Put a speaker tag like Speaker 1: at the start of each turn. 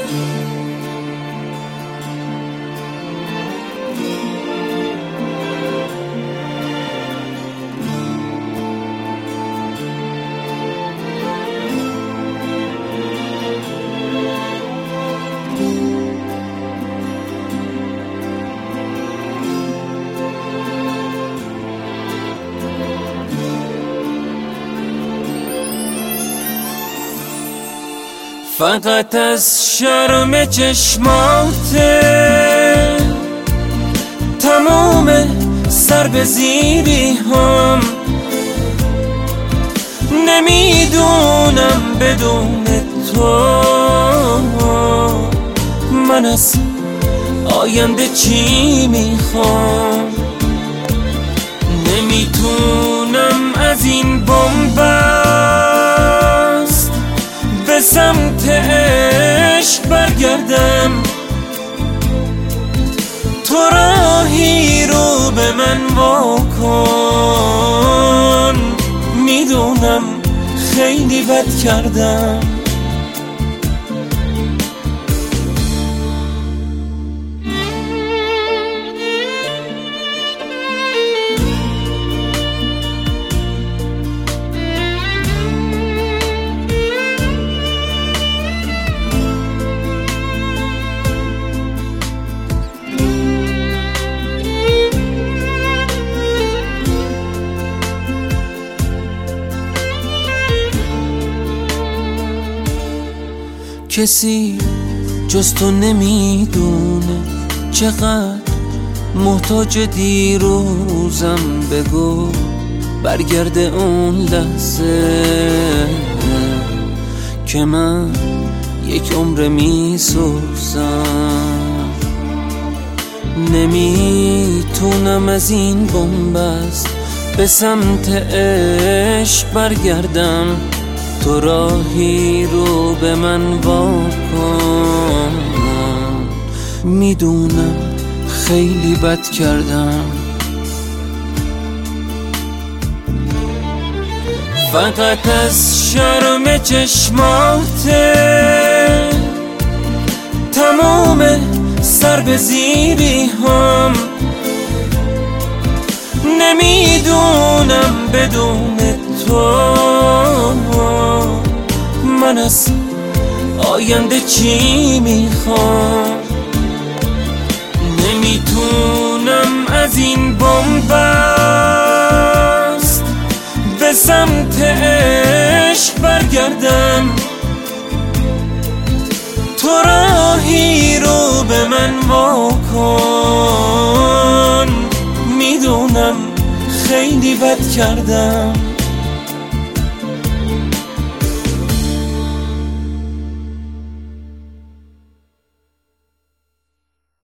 Speaker 1: فقط از شرم چشماته تمام سر به زیری هم نمیدونم بدون تو من از آینده چی میخوام. نمیتونم از این بن‌بست به سمت عشق برگردم. تو راهی رو به من واکن، میدونم خیلی بد کردم. کسی جز تو نمیدونه چقدر محتاج دیروزم. بگو برگرده اون لحظه که من یک عمر میسوزم. نمیتونم از این بن‌بست به سمت عشق برگردم. تو راهی رو به من واکن، میدونم خیلی بد کردم. فقط از شرم چشماته تمام سر به زیری هم نمیدونم بدون تو من از آینده چی میخوام. نمیتونم از این بن‌بست به سمت عشق برگردم. تو راهی رو به من واکن، میدونم خیلی بد کردم.